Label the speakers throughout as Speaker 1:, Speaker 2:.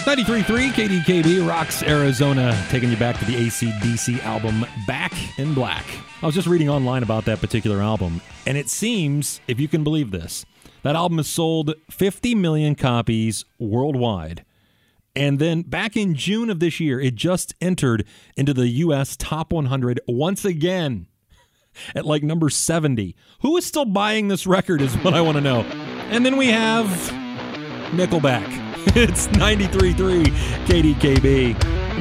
Speaker 1: 93.3 KDKB rocks Arizona, taking you back to the AC/DC album Back in Black. I was just reading online about that particular album, and it seems, if you can believe this, that album has sold 50 million copies worldwide. And then back in June of this year, it just entered into the U.S. Top 100 once again at like number 70. Who is still buying this record is what I want to know. And then we have Nickelback. It's 93.3 KDKB.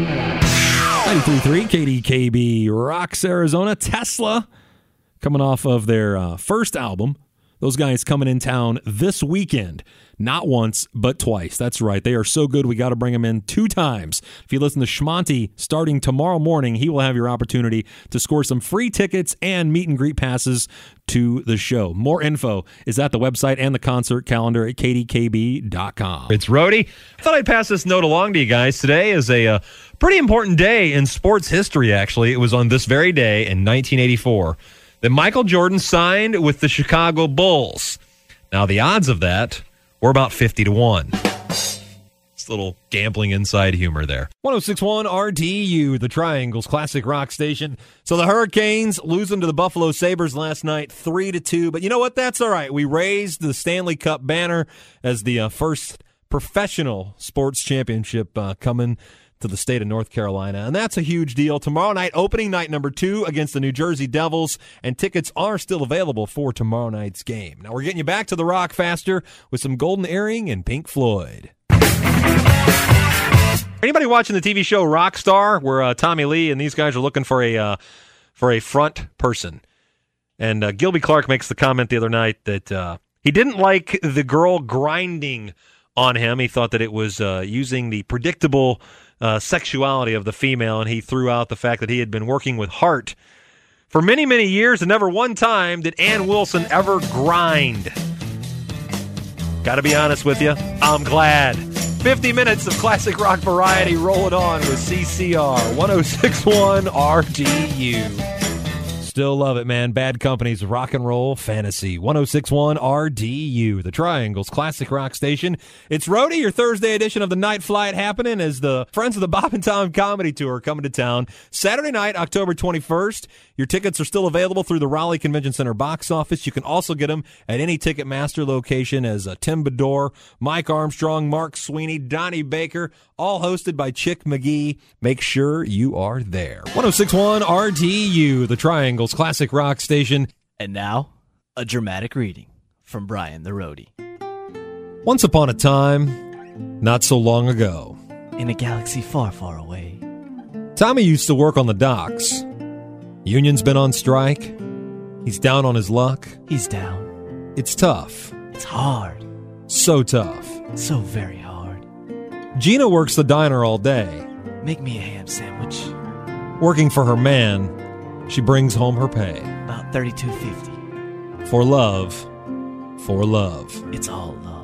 Speaker 1: 93.3 KDKB rocks Arizona. Tesla coming off of their first album. Those guys coming in town this weekend. Not once, but twice. That's right. They are so good, we got to bring them in 2 times. If you listen to Schmonty starting tomorrow morning, he will have your opportunity to score some free tickets and meet and greet passes to the show. More info is at the website and the concert calendar at kdkb.com.
Speaker 2: It's Rhodey. I thought I'd pass this note along to you guys. Today is a pretty important day in sports history, actually. It was on this very day in 1984 that Michael Jordan signed with the Chicago Bulls. Now, the odds of that were about 50-1. It's a little gambling inside humor there.
Speaker 1: 106.1 RDU, the Triangle's classic rock station. So the Hurricanes losing to the Buffalo Sabres last night, 3-2. But you know what? That's all right. We raised the Stanley Cup banner as the first professional sports championship coming to the state of North Carolina, and that's a huge deal. Tomorrow night, opening night number 2 against the New Jersey Devils, and tickets are still available for tomorrow night's game. Now we're getting you back to the rock faster with some Golden Earring and Pink Floyd. Anybody watching the TV show Rockstar, where Tommy Lee and these guys are looking for a front person? And Gilby Clarke makes the comment the other night that he didn't like the girl grinding on him. He thought that it was using the predictable sexuality of the female, and he threw out the fact that he had been working with Hart for many, many years, and never one time did Ann Wilson ever grind. Gotta be honest with you, I'm glad. 50 minutes of classic rock variety. Roll it on with CCR 106.1 RDU. Still love it, man. Bad Company's Rock and Roll Fantasy. 106.1 RDU, the Triangle's classic rock station. It's Rhodey, your Thursday edition of the Night Flight, happening as the Friends of the Bob and Tom Comedy Tour coming to town Saturday night, October 21st. Your tickets are still available through the Raleigh Convention Center box office. You can also get them at any Ticketmaster location as Tim Bedore, Mike Armstrong, Mark Sweeney, Donnie Baker, all hosted by Chick McGee. Make sure you are there. 106.1 RDU, the Triangle's classic rock station.
Speaker 3: And now, a dramatic reading from Brian the Roadie.
Speaker 1: Once upon a time, not so long ago,
Speaker 3: in a galaxy far, far away,
Speaker 1: Tommy used to work on the docks. Union's been on strike. He's down on his luck.
Speaker 3: He's down.
Speaker 1: It's tough.
Speaker 3: It's hard.
Speaker 1: So tough.
Speaker 3: So very hard.
Speaker 1: Gina works the diner all day.
Speaker 3: Make me a ham sandwich.
Speaker 1: Working for her man, she brings home her pay.
Speaker 3: About $32.50.
Speaker 1: For love. For love.
Speaker 3: It's all love.